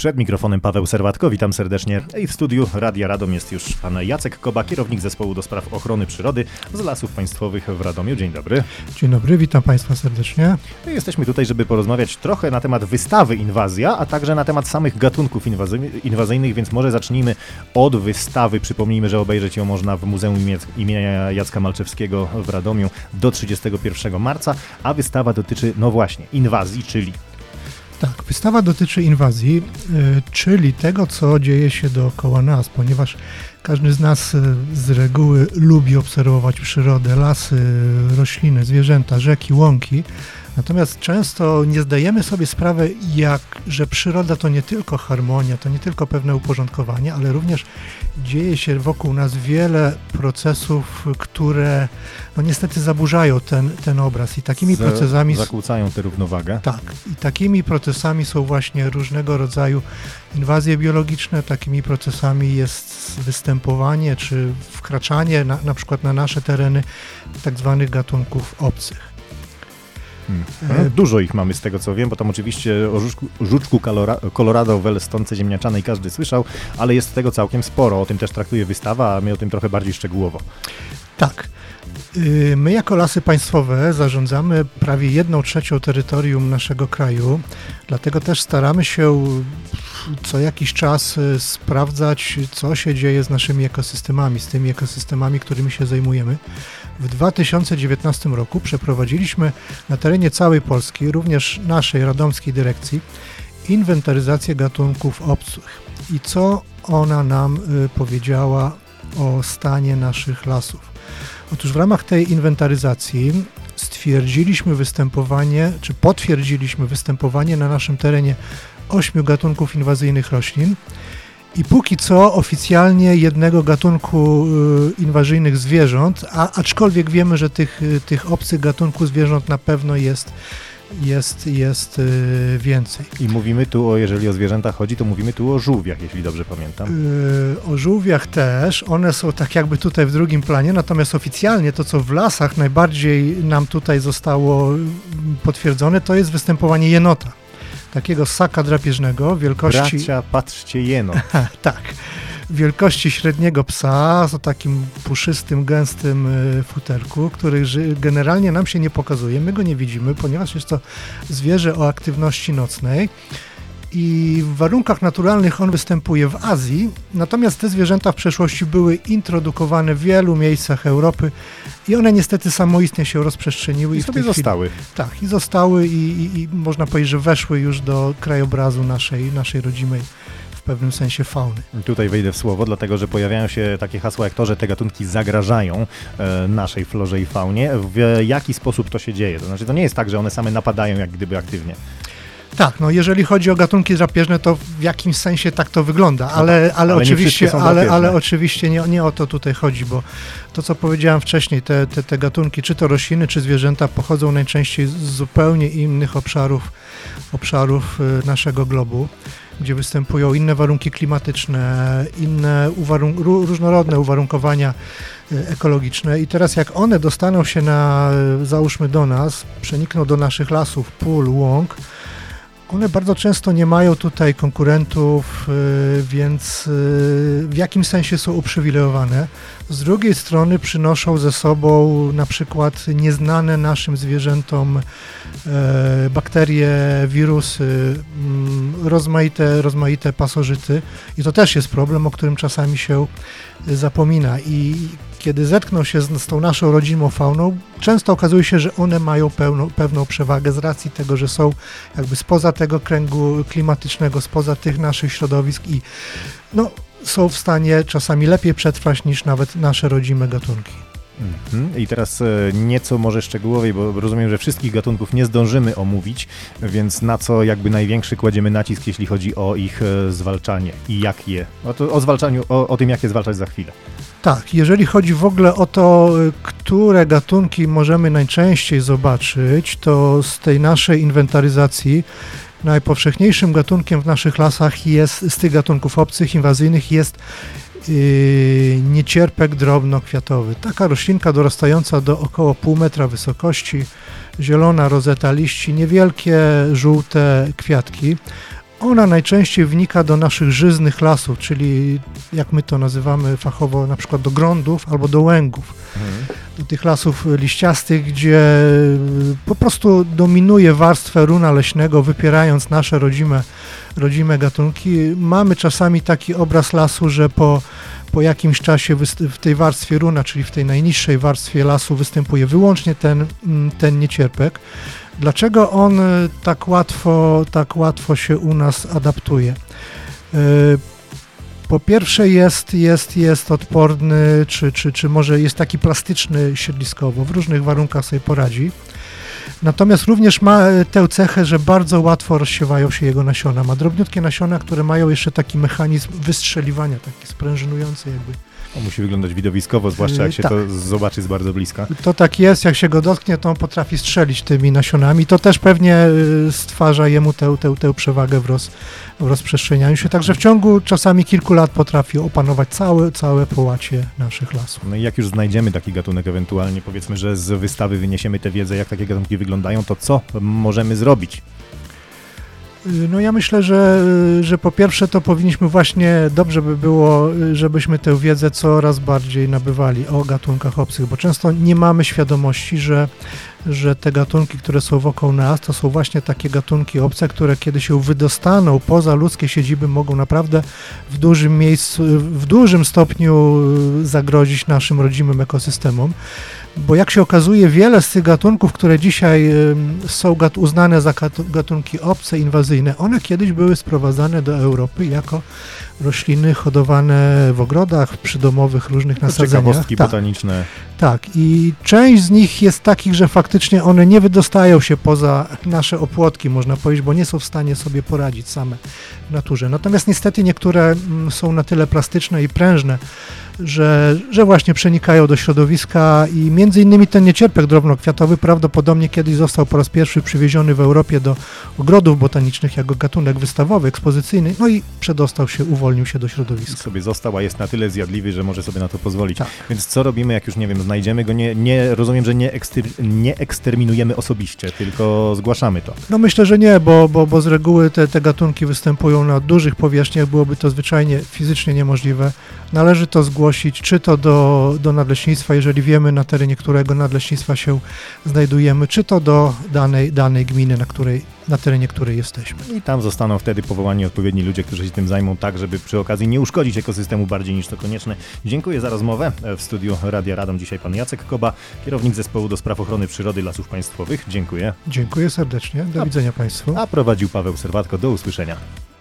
Przed mikrofonem Paweł Serwatko, witam serdecznie. I w studiu Radia Radom jest już pan Jacek Koba, kierownik zespołu do spraw ochrony przyrody z Lasów Państwowych w Radomiu. Dzień dobry. Dzień dobry, witam Państwa serdecznie. Jesteśmy tutaj, żeby porozmawiać trochę na temat wystawy Inwazja, a także na temat samych gatunków inwazyjnych, więc może zacznijmy od wystawy. Przypomnijmy, że obejrzeć ją można w Muzeum imienia Jacka Malczewskiego w Radomiu do 31 marca, a wystawa dotyczy, no właśnie, inwazji, czyli... Tak, wystawa dotyczy inwazji, czyli tego, co dzieje się dookoła nas, ponieważ każdy z nas z reguły lubi obserwować przyrodę, lasy, rośliny, zwierzęta, rzeki, łąki. Natomiast często nie zdajemy sobie sprawy, że przyroda to nie tylko harmonia, to nie tylko pewne uporządkowanie, ale również dzieje się wokół nas wiele procesów, które no niestety zaburzają ten obraz i takimi procesami... Zakłócają tę równowagę. Tak, i takimi procesami są właśnie różnego rodzaju inwazje biologiczne, takimi procesami jest występowanie czy wkraczanie na przykład na nasze tereny tak zwanych gatunków obcych. Dużo ich mamy z tego co wiem, bo tam oczywiście o żuczku Colorado, welstące ziemniaczanej każdy słyszał, ale jest tego całkiem sporo. O tym też traktuje wystawa, a my o tym trochę bardziej szczegółowo. Tak. My jako Lasy Państwowe zarządzamy prawie 1/3 terytorium naszego kraju, dlatego też staramy się co jakiś czas sprawdzać, co się dzieje z naszymi ekosystemami, z tymi ekosystemami, którymi się zajmujemy. W 2019 roku przeprowadziliśmy na terenie całej Polski, również naszej radomskiej dyrekcji, inwentaryzację gatunków obcych. I co ona nam powiedziała o stanie naszych lasów? Otóż w ramach tej inwentaryzacji potwierdziliśmy występowanie na naszym terenie 8 gatunków inwazyjnych roślin i póki co oficjalnie jednego gatunku inwazyjnych zwierząt, aczkolwiek wiemy, że tych obcych gatunków zwierząt na pewno jest więcej. I mówimy tu, jeżeli o zwierzęta chodzi, to mówimy tu o żółwiach, jeśli dobrze pamiętam. O żółwiach też, one są tak jakby tutaj w drugim planie, natomiast oficjalnie to, co w lasach najbardziej nam tutaj zostało potwierdzone, to jest występowanie jenota. Takiego ssaka drapieżnego wielkości... Bracia, patrzcie, jenot. Tak. Wielkości średniego psa, o takim puszystym, gęstym futerku, który generalnie nam się nie pokazuje, my go nie widzimy, ponieważ jest to zwierzę o aktywności nocnej i w warunkach naturalnych on występuje w Azji, natomiast te zwierzęta w przeszłości były introdukowane w wielu miejscach Europy i one niestety samoistnie się rozprzestrzeniły. I sobie zostały. Tak, i zostały i można powiedzieć, że weszły już do krajobrazu naszej rodzimej w pewnym sensie fauny. Tutaj wejdę w słowo, dlatego że pojawiają się takie hasła jak to, że te gatunki zagrażają naszej florze i faunie. W jaki sposób to się dzieje? To znaczy, to nie jest tak, że one same napadają jak gdyby aktywnie. Tak, no jeżeli chodzi o gatunki drapieżne, to w jakimś sensie tak to wygląda, ale oczywiście nie o to tutaj chodzi, bo to, co powiedziałem wcześniej, te gatunki, czy to rośliny, czy zwierzęta, pochodzą najczęściej z zupełnie innych obszarów naszego globu, gdzie występują inne warunki klimatyczne, inne różnorodne uwarunkowania ekologiczne i teraz jak one dostaną się załóżmy do nas, przenikną do naszych lasów, pól, łąk, one bardzo często nie mają tutaj konkurentów, więc w jakimś sensie są uprzywilejowane. Z drugiej strony przynoszą ze sobą na przykład nieznane naszym zwierzętom bakterie, wirusy, rozmaite pasożyty i to też jest problem, o którym czasami się zapomina i kiedy zetkną się z tą naszą rodzimą fauną, często okazuje się, że one mają pewną przewagę z racji tego, że są jakby spoza tego kręgu klimatycznego, spoza tych naszych środowisk i są w stanie czasami lepiej przetrwać niż nawet nasze rodzime gatunki. I teraz nieco może szczegółowiej, bo rozumiem, że wszystkich gatunków nie zdążymy omówić, więc na co jakby największy kładziemy nacisk, jeśli chodzi o ich zwalczanie i jak je? O tym, jak je zwalczać za chwilę. Tak, jeżeli chodzi w ogóle o to, które gatunki możemy najczęściej zobaczyć, to z tej naszej inwentaryzacji najpowszechniejszym gatunkiem w naszych lasach z tych gatunków obcych, inwazyjnych jest niecierpek drobnokwiatowy. Taka roślinka dorastająca do około pół metra wysokości, zielona rozeta liści, niewielkie żółte kwiatki. ona najczęściej wnika do naszych żyznych lasów, czyli jak my to nazywamy fachowo, na przykład do grądów albo do łęgów. Do tych lasów liściastych, gdzie po prostu dominuje warstwę runa leśnego, wypierając nasze rodzime gatunki. Mamy czasami taki obraz lasu, że po jakimś czasie w tej warstwie runa, czyli w tej najniższej warstwie lasu występuje wyłącznie ten niecierpek. Dlaczego on tak łatwo się u nas adaptuje? Po pierwsze jest odporny, czy może jest taki plastyczny siedliskowo, w różnych warunkach sobie poradzi. Natomiast również ma tę cechę, że bardzo łatwo rozsiewają się jego nasiona. Ma drobniutkie nasiona, które mają jeszcze taki mechanizm wystrzeliwania, taki sprężynujący jakby. On musi wyglądać widowiskowo, zwłaszcza jak się to zobaczy z bardzo bliska. To tak jest, jak się go dotknie, to on potrafi strzelić tymi nasionami. To też pewnie stwarza jemu tę przewagę w rozprzestrzenianiu się. Także w ciągu czasami kilku lat potrafi opanować całe połacie naszych lasów. No i jak już znajdziemy taki gatunek, ewentualnie powiedzmy, że z wystawy wyniesiemy tę wiedzę, jak takie gatunki wyglądają, to co możemy zrobić? No ja myślę, że po pierwsze to powinniśmy właśnie, dobrze by było, żebyśmy tę wiedzę coraz bardziej nabywali o gatunkach obcych, bo często nie mamy świadomości, że te gatunki, które są wokół nas, to są właśnie takie gatunki obce, które kiedy się wydostaną poza ludzkie siedziby, mogą naprawdę w dużym stopniu zagrozić naszym rodzimym ekosystemom. Bo jak się okazuje, wiele z tych gatunków, które dzisiaj są uznane za gatunki obce, inwazyjne, one kiedyś były sprowadzane do Europy jako rośliny hodowane w ogrodach, przydomowych różnych nasadzeniach. Ciekawostki botaniczne. Tak, i część z nich jest takich, że faktycznie one nie wydostają się poza nasze opłotki, można powiedzieć, bo nie są w stanie sobie poradzić same w naturze. Natomiast niestety niektóre są na tyle plastyczne i prężne, że właśnie przenikają do środowiska i między innymi ten niecierpek drobnokwiatowy prawdopodobnie kiedyś został po raz pierwszy przywieziony w Europie do ogrodów botanicznych jako gatunek wystawowy, ekspozycyjny, no i uwolnił się do środowiska. Sobie został, a jest na tyle zjadliwy, że może sobie na to pozwolić. Tak. Więc co robimy, jak już, nie wiem, znajdziemy go? Nie rozumiem, że nie eksterminujemy osobiście, tylko zgłaszamy to. No myślę, że nie, bo z reguły te gatunki występują na dużych powierzchniach, byłoby to zwyczajnie fizycznie niemożliwe. Należy to zgłosić, czy to do nadleśnictwa, jeżeli wiemy, na terenie którego nadleśnictwa się znajdujemy, czy to do danej gminy, na terenie której jesteśmy. I tam zostaną wtedy powołani odpowiedni ludzie, którzy się tym zajmą tak, żeby przy okazji nie uszkodzić ekosystemu bardziej niż to konieczne. Dziękuję za rozmowę. W studiu Radia Radom dzisiaj pan Jacek Koba, kierownik Zespołu do Spraw Ochrony Przyrody Lasów Państwowych. Dziękuję. Dziękuję serdecznie. Do widzenia Państwu. A prowadził Paweł Serwatko. Do usłyszenia.